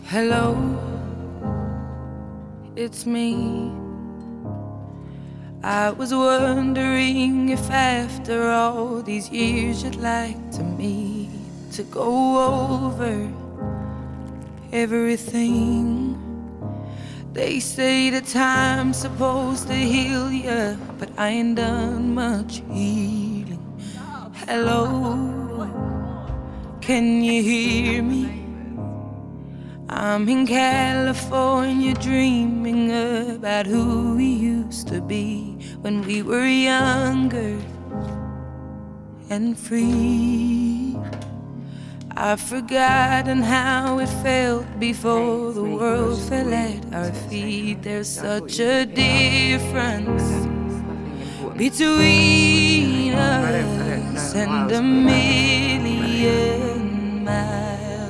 Hello, it's me. I was wondering if after all these years you'd like to meet to go over everything. They say the time's supposed to heal ya, but I ain't done much healing. Hello, can you hear me? I'm in California dreaming about who we used to be when we were younger and free. I've forgotten how it felt before the world fell at our feet. There's such a difference between us and a million miles.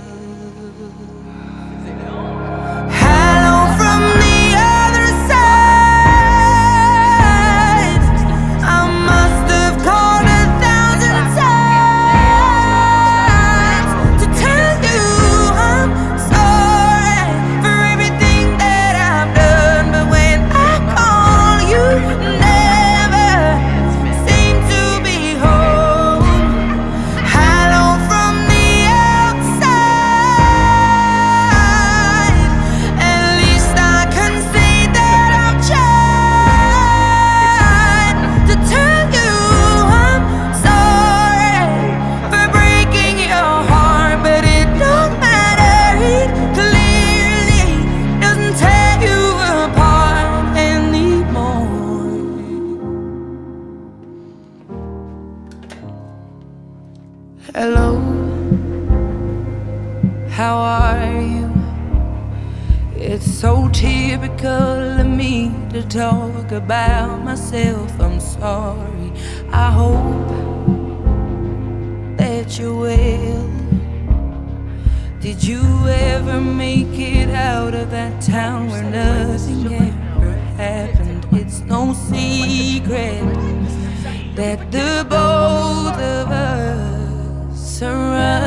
Hello, how are you? It's so typical of me to talk about myself. I'm sorry. I hope that you're well. Did you ever make it out of that town where nothing ever happened? It's no secret that the both of us surround